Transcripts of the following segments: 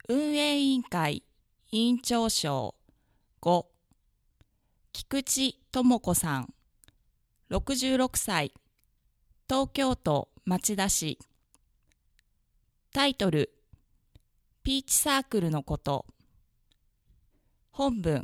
運営委員会委員長賞5、菊池智子さん、66歳、東京都町田市。タイトル、ピーチサークルのこと。本文、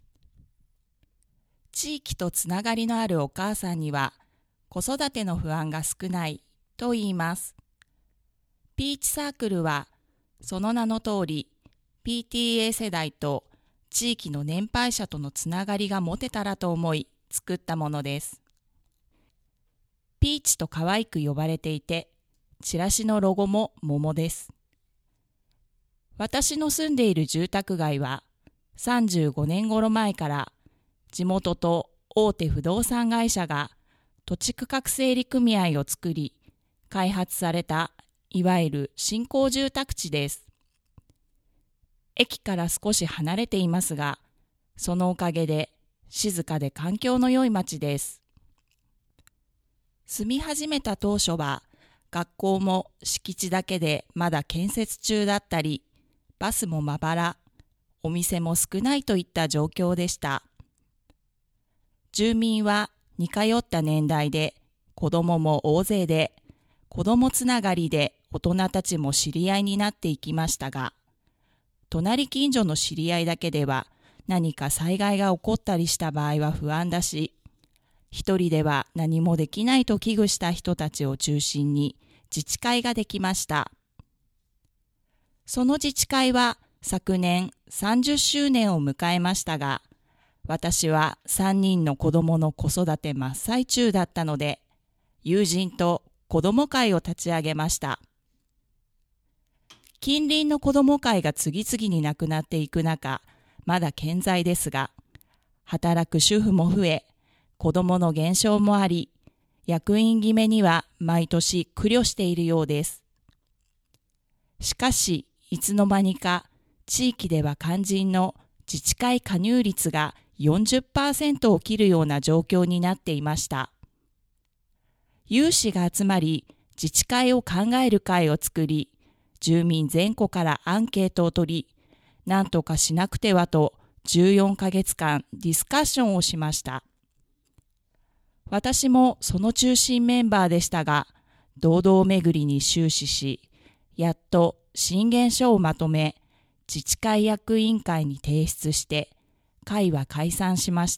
地域とつながりのあるお母さんには子育ての不安が少ないと言います。ピーチサークルはその名の通り PTA 世代と地域の年配者とのつながりが持てたらと思い作ったものです。ピーチと可愛く呼ばれていて、チラシのロゴも桃です。私の住んでいる住宅街は35年頃前から地元と大手不動産会社が土地区画整理組合を作り開発されたいわゆる新興住宅地です。駅から少し離れていますが、そのおかげで静かで環境の良い町です。住み始めた当初は学校も敷地だけでまだ建設中だったり、バスもまばら、お店も少ないといった状況でした。住民は似通った年代で、子供も大勢で、子供つながりで大人たちも知り合いになっていきましたが、隣近所の知り合いだけでは何か災害が起こったりした場合は不安だし、一人では何もできないと危惧した人たちを中心に自治会ができました。その自治会は昨年30周年を迎えましたが、私は3人の子供の子育て真っ最中だったので、友人と子供会を立ち上げました。近隣の子供会が次々になくなっていく中、まだ健在ですが、働く主婦も増え、子供の減少もあり、役員決めには毎年苦慮しているようです。しかし、いつの間にか地域では肝心の自治会加入率が 40% を切るような状況になっていました。有志が集まり、自治会を考える会を作り、住民全戸からアンケートを取り、何とかしなくてはと14ヶ月間ディスカッションをしました。私もその中心メンバーでしたが、堂々巡りに終始し、やっと進言書をまとめ、自治会役員会に提出して、会は解散しました。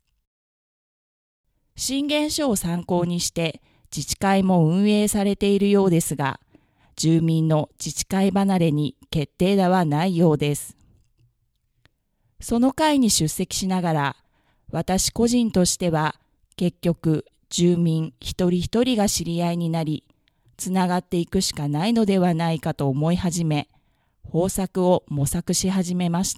進言書を参考にして、自治会も運営されているようですが、住民の自治会離れに決定打はないようです。その会に出席しながら、私個人としては、結局、住民一人一人が知り合いになり、つながっていくしかないのではないかと思い始め、方策を模索し始めました。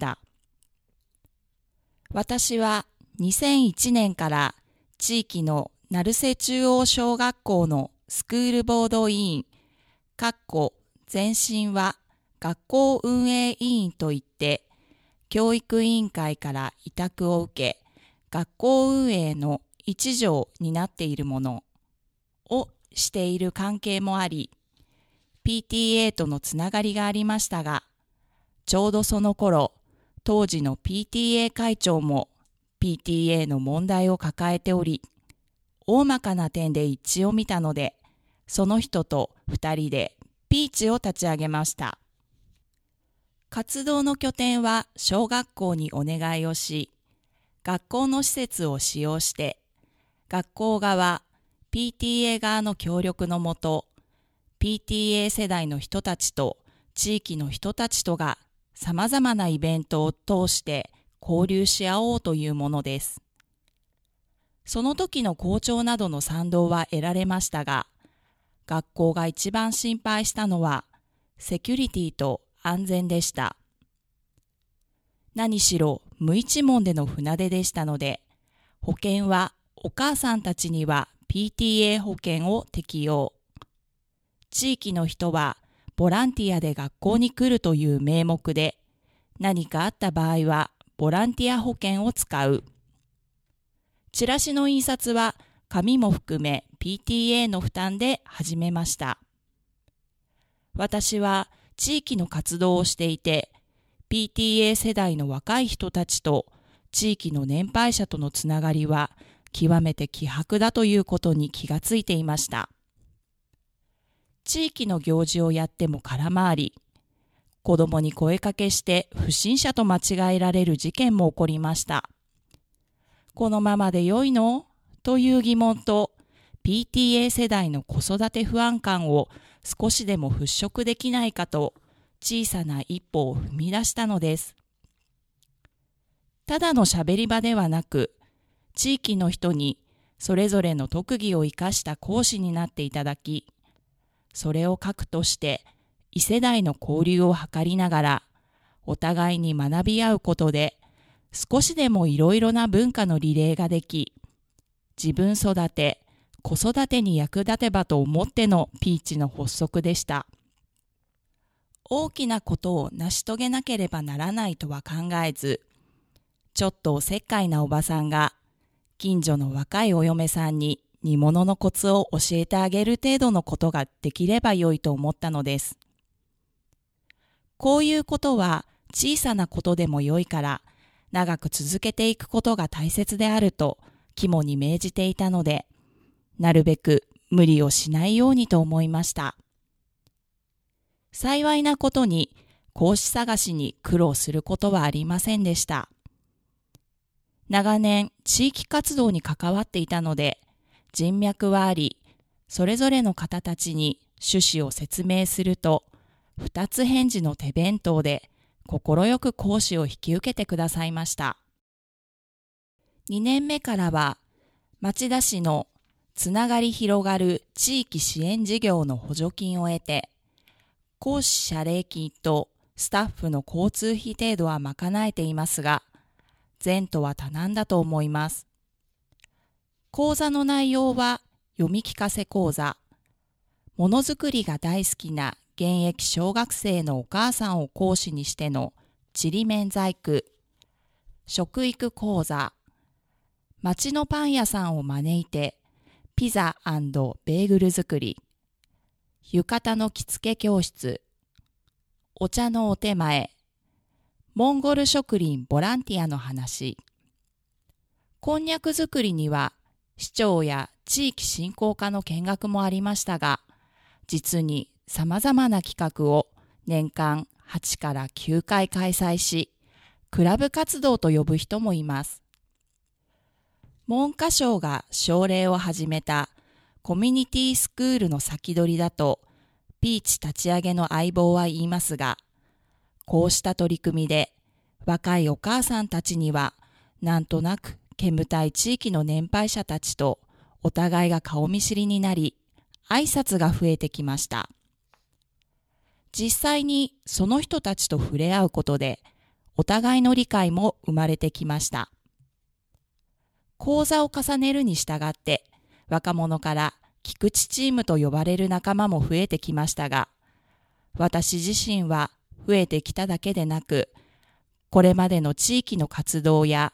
私は2001年から地域の成瀬中央小学校のスクールボード委員、前身は学校運営委員といって、教育委員会から委託を受け、学校運営の一助になっているものをしている関係もあり、PTA とのつながりがありましたが、ちょうどその頃、当時の PTA 会長も PTA の問題を抱えており、大まかな点で一致を見たので、その人と2人でピーチを立ち上げました。活動の拠点は小学校にお願いをし、学校の施設を使用して、学校側、PTA 側の協力のもと、PTA 世代の人たちと地域の人たちとが様々なイベントを通して交流し合おうというものです。その時の校長などの賛同は得られましたが、学校が一番心配したのはセキュリティと安全でした。何しろ無一文での船出でしたので、保険はお母さんたちには PTA 保険を適用。地域の人はボランティアで学校に来るという名目で、何かあった場合はボランティア保険を使う。チラシの印刷は紙も含め PTA の負担で始めました。私は地域の活動をしていて、PTA 世代の若い人たちと地域の年配者とのつながりは極めて希薄だということに気がついていました。地域の行事をやっても空回り、子供に声かけして不審者と間違えられる事件も起こりました。このままで良いの？という疑問と、PTA 世代の子育て不安感を少しでも払拭できないかと、小さな一歩を踏み出したのです。ただの喋り場ではなく、地域の人にそれぞれの特技を生かした講師になっていただき、それを核として異世代の交流を図りながら、お互いに学び合うことで、少しでもいろいろな文化のリレーができ、自分育て、子育てに役立てばと思ってのピーチの発足でした。大きなことを成し遂げなければならないとは考えず、ちょっとおせっかいなおばさんが、近所の若いお嫁さんに煮物のコツを教えてあげる程度のことができればよいと思ったのです。こういうことは小さなことでもよいから、長く続けていくことが大切であると肝に銘じていたので、なるべく無理をしないようにと思いました。幸いなことに講師探しに苦労することはありませんでした。長年地域活動に関わっていたので人脈はあり、それぞれの方たちに趣旨を説明すると、二つ返事の手弁当で快く講師を引き受けてくださいました。2年目からは町田市のつながり広がる地域支援事業の補助金を得て、講師謝礼金とスタッフの交通費程度は賄えていますが、前途は多難だと思います。講座の内容は読み聞かせ講座、ものづくりが大好きな現役小学生のお母さんを講師にしてのちりめん細工、食育講座、町のパン屋さんを招いてピザ&ベーグル作り、浴衣の着付け教室、お茶のお手前、モンゴル植林ボランティアの話。こんにゃく作りには市長や地域振興課の見学もありましたが、実に様々な企画を年間8から9回開催し、クラブ活動と呼ぶ人もいます。文科省が奨励を始めたコミュニティスクールの先取りだと、ピーチ立ち上げの相棒は言いますが、こうした取り組みで若いお母さんたちにはなんとなく煙たい地域の年配者たちとお互いが顔見知りになり、挨拶が増えてきました。実際にその人たちと触れ合うことでお互いの理解も生まれてきました。講座を重ねるに従って若者から菊池チームと呼ばれる仲間も増えてきましたが、私自身は増えてきただけでなく、これまでの地域の活動や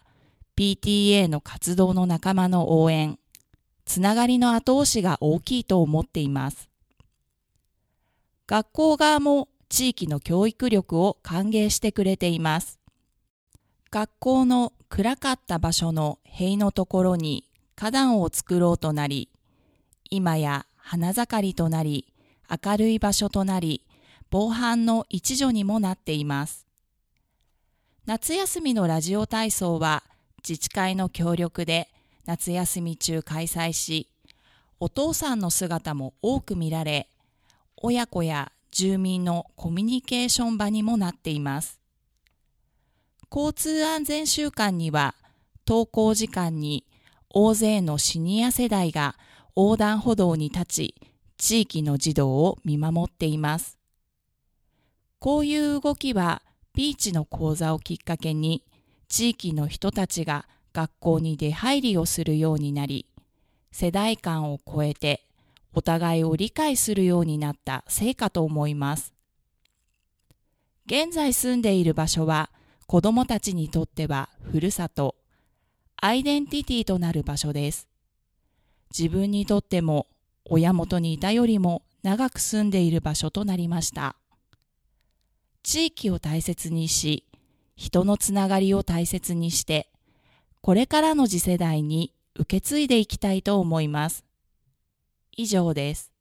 PTA の活動の仲間の応援、つながりの後押しが大きいと思っています。学校側も地域の教育力を歓迎してくれています。学校の暗かった場所の塀のところに花壇を作ろうとなり、今や花盛りとなり、明るい場所となり、防犯の一助にもなっています。夏休みのラジオ体操は自治会の協力で夏休み中開催し、お父さんの姿も多く見られ、親子や住民のコミュニケーション場にもなっています。交通安全週間には登校時間に大勢のシニア世代が横断歩道に立ち、地域の児童を見守っています。こういう動きはピーチの講座をきっかけに地域の人たちが学校に出入りをするようになり、世代間を超えてお互いを理解するようになった成果と思います。現在住んでいる場所は子どもたちにとってはふるさと、アイデンティティとなる場所です。自分にとっても親元にいたよりも長く住んでいる場所となりました。 地域を大切にし、人のつながりを大切にして、これからの次世代に受け継いでいきたいと思います。以上です。